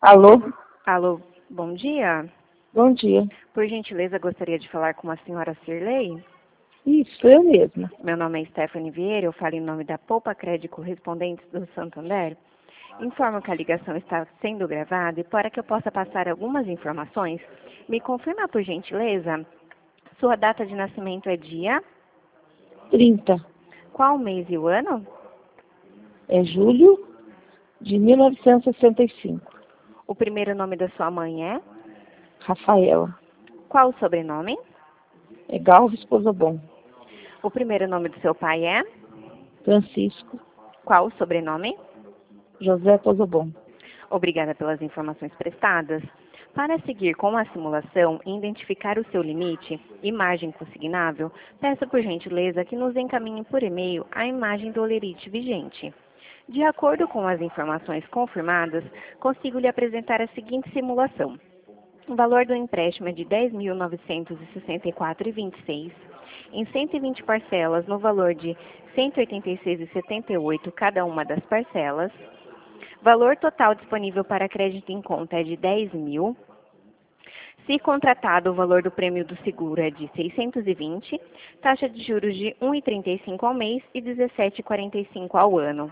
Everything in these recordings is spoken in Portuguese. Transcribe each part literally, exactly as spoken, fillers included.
Alô? Alô, bom dia. Bom dia. Por gentileza, gostaria de falar com a senhora Cirlei. Isso, eu mesma. Meu nome é Stephanie Vieira, eu falo em nome da Poupa Crédito Correspondentes do Santander. Informo que a ligação está sendo gravada e para que eu possa passar algumas informações, me confirma por gentileza, sua data de nascimento é dia? trinta. Qual mês e o ano? É julho de mil novecentos e sessenta e cinco. O primeiro nome da sua mãe é? Rafaela. Qual o sobrenome? É Galves Pozobon. O primeiro nome do seu pai é? Francisco. Qual o sobrenome? José Pozobon. Obrigada pelas informações prestadas. Para seguir com a simulação e identificar o seu limite e margem consignável, peço por gentileza que nos encaminhe por e-mail a imagem do holerite vigente. De acordo com as informações confirmadas, consigo lhe apresentar a seguinte simulação. O valor do empréstimo é de dez mil novecentos e sessenta e quatro reais e vinte e seis centavos, em cento e vinte parcelas no valor de cento e oitenta e seis reais e setenta e oito centavos cada uma das parcelas. Valor total disponível para crédito em conta é de dez mil. Se contratado, o valor do prêmio do seguro é de seiscentos e vinte, taxa de juros de um vírgula trinta e cinco ao mês e dezessete vírgula quarenta e cinco ao ano.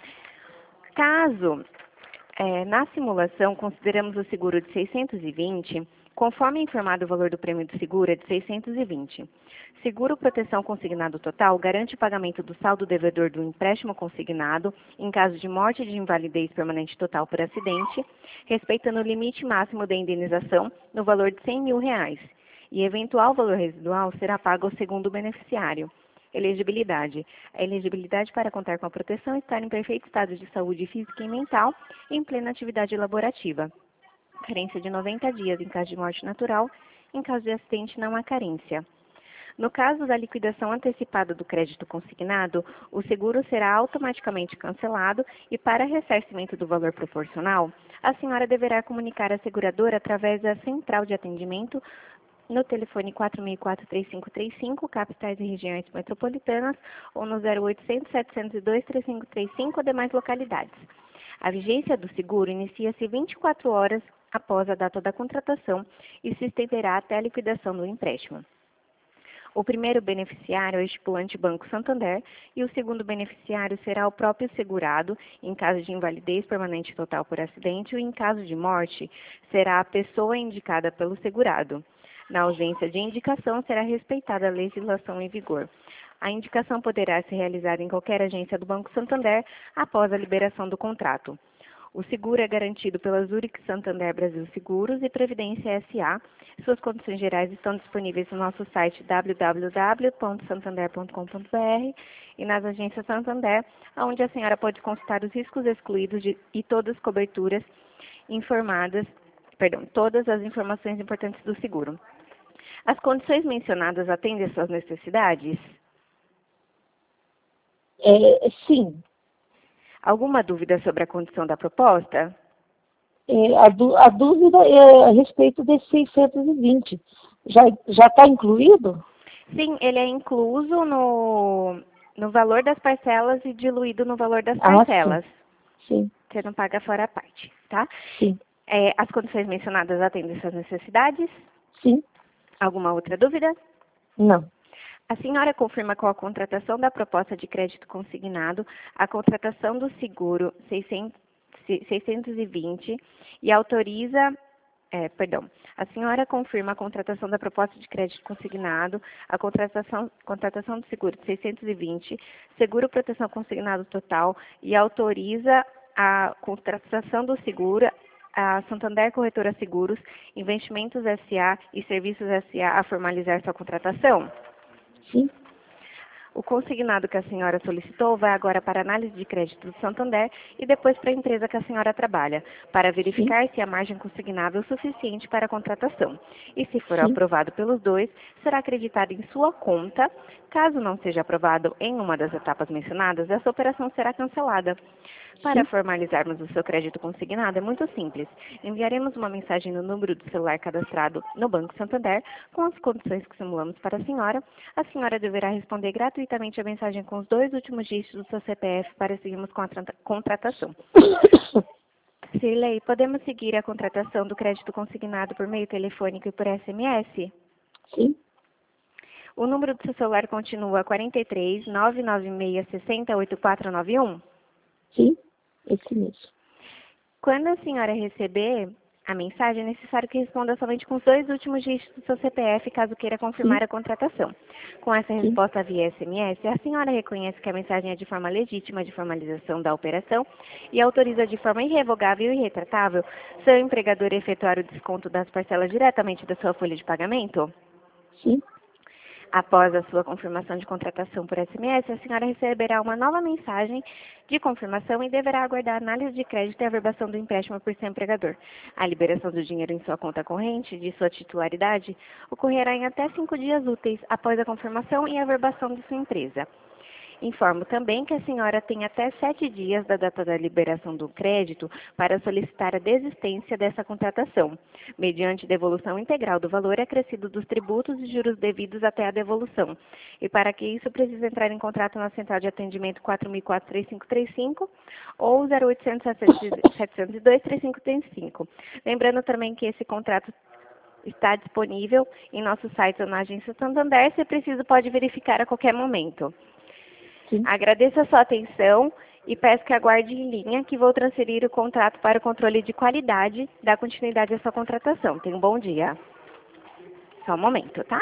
Caso é, na simulação consideramos o seguro de seiscentos e vinte, conforme informado o valor do prêmio do seguro é de seiscentos e vinte. Seguro proteção consignado total garante o pagamento do saldo devedor do empréstimo consignado em caso de morte de invalidez permanente total por acidente, respeitando o limite máximo da indenização no valor de cem mil reais, e eventual valor residual será pago ao segundo beneficiário. Elegibilidade. A elegibilidade para contar com a proteção é estar em perfeito estado de saúde física e mental em plena atividade laborativa. Carência de noventa dias em caso de morte natural, em caso de acidente não há carência. No caso da liquidação antecipada do crédito consignado, o seguro será automaticamente cancelado e, para ressarcimento do valor proporcional, a senhora deverá comunicar a seguradora através da central de atendimento no telefone quatro seis quatro, três cinco três cinco, capitais e regiões metropolitanas, ou no zero oitocentos, setecentos e dois, três cinco três cinco, demais localidades. A vigência do seguro inicia-se vinte e quatro horas após a data da contratação e se estenderá até a liquidação do empréstimo. O primeiro beneficiário é o estipulante Banco Santander e o segundo beneficiário será o próprio segurado, em caso de invalidez permanente total por acidente, ou em caso de morte, será a pessoa indicada pelo segurado. Na ausência de indicação, será respeitada a legislação em vigor. A indicação poderá ser realizada em qualquer agência do Banco Santander após a liberação do contrato. O seguro é garantido pela Zurich Santander Brasil Seguros e Previdência S A. Suas condições gerais estão disponíveis no nosso site w w w ponto santander ponto com ponto b r e nas agências Santander, onde a senhora pode consultar os riscos excluídos de, e todas as coberturas informadas, perdão, todas as informações importantes do seguro. As condições mencionadas atendem às suas necessidades? É, sim. Alguma dúvida sobre a condição da proposta? É, a, du- a dúvida é a respeito desses seiscentos e vinte. Já já está incluído? Sim, ele é incluso no, no valor das parcelas e diluído no valor das Ah, parcelas. sim. Você não paga fora a parte, tá? Sim. É, as condições mencionadas atendem suas necessidades? Sim. Alguma outra dúvida? Não. A senhora confirma com a contratação da proposta de crédito consignado a contratação do seguro seiscentos, seiscentos e vinte e autoriza, é, perdão, a senhora confirma a contratação da proposta de crédito consignado, a contratação, contratação do seguro de seiscentos e vinte, seguro proteção consignado total e autoriza a contratação do seguro a Santander Corretora Seguros, Investimentos S A e Serviços S A a formalizar sua contratação? Sim. O consignado que a senhora solicitou vai agora para a análise de crédito do Santander e depois para a empresa que a senhora trabalha, para verificar Sim. se a margem consignável é suficiente para a contratação. E se for Sim. aprovado pelos dois, será acreditado em sua conta. Caso não seja aprovado em uma das etapas mencionadas, essa operação será cancelada. Para Sim. formalizarmos o seu crédito consignado é muito simples. Enviaremos uma mensagem no número do celular cadastrado no Banco Santander com as condições que simulamos para a senhora. A senhora deverá responder gratuitamente a mensagem com os dois últimos dígitos do seu C P F para seguirmos com a contratação. Se Cirlei, podemos seguir a contratação do crédito consignado por meio telefônico e por S M S? Sim, O número do seu celular continua quarenta e três, nove nove seis, seis zero, oito quatro nove um? sim, esse mesmo. Quando a senhora receber a mensagem, é necessário que responda somente com os dois últimos dígitos do seu C P F, caso queira confirmar Sim, a contratação. Com essa sim, resposta via S M S, a senhora reconhece que a mensagem é de forma legítima de formalização da operação e autoriza de forma irrevogável e irretratável seu empregador a efetuar o desconto das parcelas diretamente da sua folha de pagamento? sim, Após a sua confirmação de contratação por S M S, a senhora receberá uma nova mensagem de confirmação e deverá aguardar a análise de crédito e a averbação do empréstimo por seu empregador. A liberação do dinheiro em sua conta corrente, de sua titularidade, ocorrerá em até cinco dias úteis após a confirmação e a averbação de sua empresa. Informo também que a senhora tem até sete dias da data da liberação do crédito para solicitar a desistência dessa contratação, mediante devolução integral do valor acrescido dos tributos e juros devidos até a devolução. E para que isso, precisa entrar em contrato na Central de Atendimento quatro mil e quatro, três cinco três cinco ou zero oitocentos, sete zero dois, três cinco três cinco. Lembrando também que esse contrato está disponível em nosso site ou na Agência Santander. Se preciso, pode verificar a qualquer momento. sim. Agradeço a sua atenção e peço que aguarde em linha que vou transferir o contrato para o controle de qualidade da continuidade da sua contratação. Tenha um bom dia. Só um momento, tá?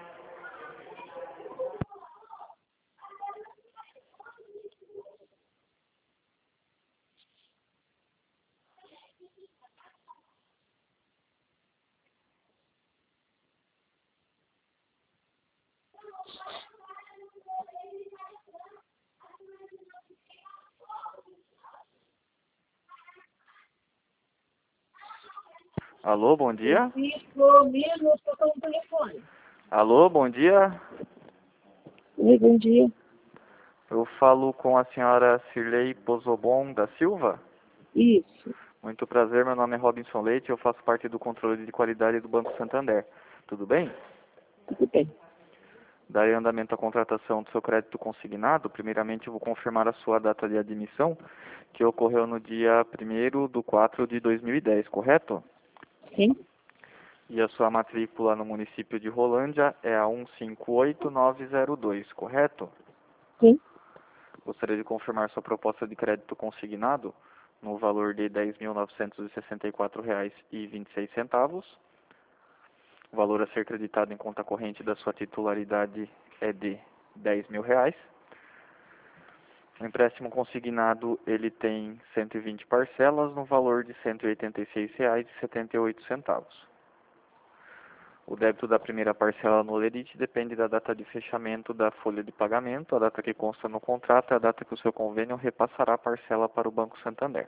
Alô, bom dia. Isso mesmo, eu estou com o telefone. Alô, bom dia. Oi, bom dia. Eu falo com a senhora Cirlei Pozobon da Silva. Isso, Muito prazer, meu nome é Robinson Leite, eu faço parte do controle de qualidade do Banco Santander. Tudo bem? tudo bem. Darei andamento à contratação do seu crédito consignado. Primeiramente, eu vou confirmar a sua data de admissão, que ocorreu no dia primeiro de quatro de dois mil e dez, correto? Sim, E a sua matrícula no município de Rolândia é a um cinco oito nove zero dois, correto? sim, Gostaria de confirmar sua proposta de crédito consignado no valor de dez mil novecentos e sessenta e quatro reais e vinte e seis centavos. O valor a ser creditado em conta corrente da sua titularidade é de dez mil reais. O empréstimo consignado ele tem cento e vinte parcelas no valor de cento e oitenta e seis reais e setenta e oito centavos. O débito da primeira parcela no Lerite depende da data de fechamento da folha de pagamento. A data que consta no contrato é a data que o seu convênio repassará a parcela para o Banco Santander.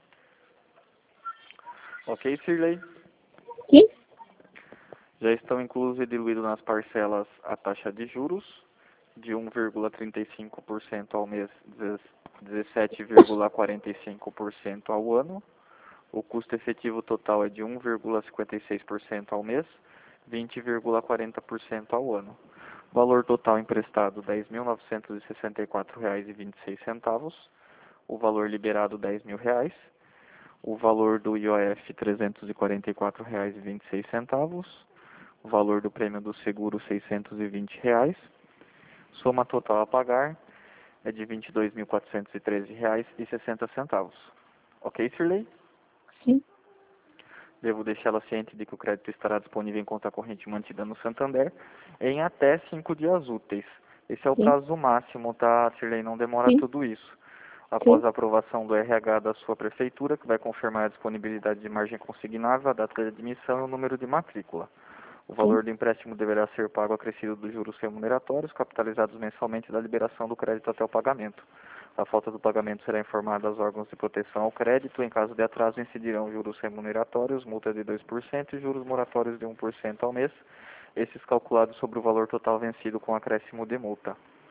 Ok, Cirlei? sim, Já estão inclusos e diluídos nas parcelas a taxa de juros de um vírgula trinta e cinco por cento ao mês, dezessete vírgula quarenta e cinco por cento ao ano. O custo efetivo total é de um vírgula cinquenta e seis por cento ao mês, vinte vírgula quarenta por cento ao ano. Valor total emprestado dez mil novecentos e sessenta e quatro reais e vinte e seis centavos. O valor liberado dez mil reais. O valor do I O F trezentos e quarenta e quatro reais e vinte e seis centavos. O valor do prêmio do seguro seiscentos e vinte reais. Soma total a pagar é de vinte e dois mil quatrocentos e treze reais e sessenta centavos. Ok, Cirlei? sim, Devo deixá-la ciente de que o crédito estará disponível em conta corrente mantida no Santander em até cinco dias úteis. Esse é o sim, prazo máximo, tá, Cirlei? Não demora sim, tudo isso. Após sim, a aprovação do R H da sua prefeitura, que vai confirmar a disponibilidade de margem consignável, a data de admissão e o número de matrícula. O sim, valor do empréstimo deverá ser pago acrescido dos juros remuneratórios, capitalizados mensalmente da liberação do crédito até o pagamento. A falta do pagamento será informada aos órgãos de proteção ao crédito. Em caso de atraso, incidirão juros remuneratórios, multa de dois por cento e juros moratórios de um por cento ao mês, esses calculados sobre o valor total vencido com acréscimo de multa.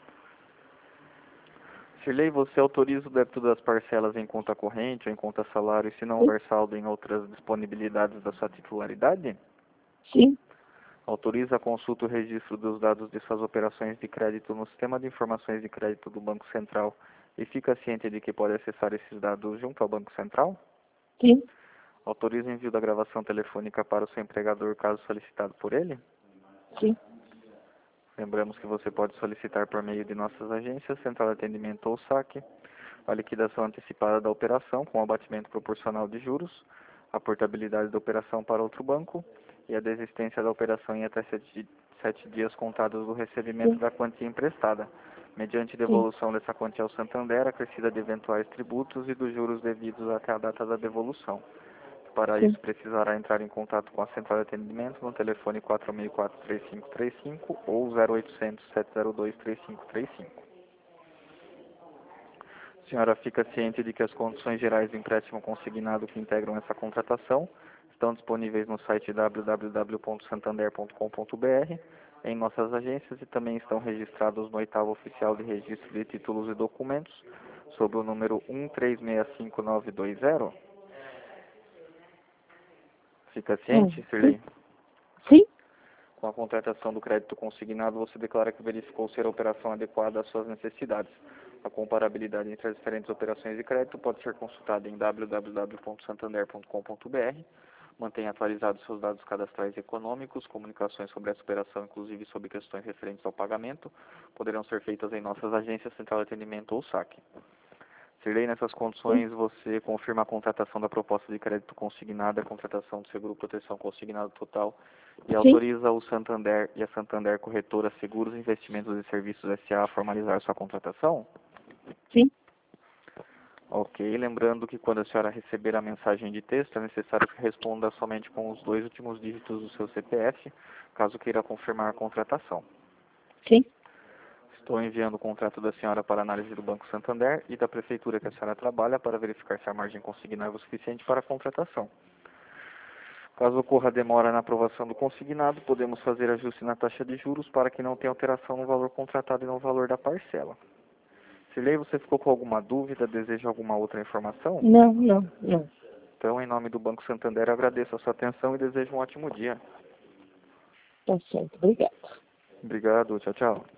Cirlei, você autoriza o débito das parcelas em conta corrente ou em conta salário, se não sim, houver saldo em outras disponibilidades da sua titularidade? sim, Autoriza a consulta e o registro dos dados de suas operações de crédito no Sistema de Informações de Crédito do Banco Central e fica ciente de que pode acessar esses dados junto ao Banco Central? sim, Autoriza o envio da gravação telefônica para o seu empregador, caso solicitado por ele? Sim. Lembramos que você pode solicitar por meio de nossas agências, central de atendimento ou saque, a liquidação antecipada da operação com abatimento proporcional de juros, a portabilidade da operação para outro banco e a desistência da operação em até sete, sete dias contados do recebimento Sim. da quantia emprestada, mediante Sim. devolução dessa quantia ao Santander, acrescida de eventuais tributos e dos juros devidos até a data da devolução. Para Sim. isso, precisará entrar em contato com a central de atendimento no telefone quatro seis quatro, três cinco três cinco ou zero oitocentos, sete zero dois, três cinco três cinco. A senhora fica ciente de que as condições gerais do empréstimo consignado que integram essa contratação estão disponíveis no site w w w ponto santander ponto com ponto b r, em nossas agências e também estão registrados no oitavo oficial de registro de títulos e documentos, sob o número um três seis cinco nove dois zero. Fica ciente, Hum. Sirlei? Sim. Com a contratação do crédito consignado, você declara que verificou ser a operação adequada às suas necessidades. A comparabilidade entre as diferentes operações de crédito pode ser consultada em w w w ponto santander ponto com ponto b r. Mantenha atualizados seus dados cadastrais e econômicos. Comunicações sobre essa operação, inclusive sobre questões referentes ao pagamento, poderão ser feitas em nossas agências, central de atendimento ou saque. Sirlei, nessas condições, você confirma a contratação da proposta de crédito consignada, a contratação do seguro proteção consignado total e Sim. autoriza o Santander e a Santander Corretora Seguros, Investimentos e Serviços S A a formalizar sua contratação? Sim. Ok, lembrando que quando a senhora receber a mensagem de texto, é necessário que responda somente com os dois últimos dígitos do seu C P F, caso queira confirmar a contratação. Sim. Estou enviando o contrato da senhora para análise do Banco Santander e da prefeitura que a senhora trabalha para verificar se a margem consignada é o suficiente para a contratação. Caso ocorra demora na aprovação do consignado, podemos fazer ajuste na taxa de juros para que não tenha alteração no valor contratado e no valor da parcela. Sirlei, você ficou com alguma dúvida? Deseja alguma outra informação? Não, não, não. Então, em nome do Banco Santander, agradeço a sua atenção e desejo um ótimo dia. Tá certo. Obrigada. Obrigado, tchau, tchau.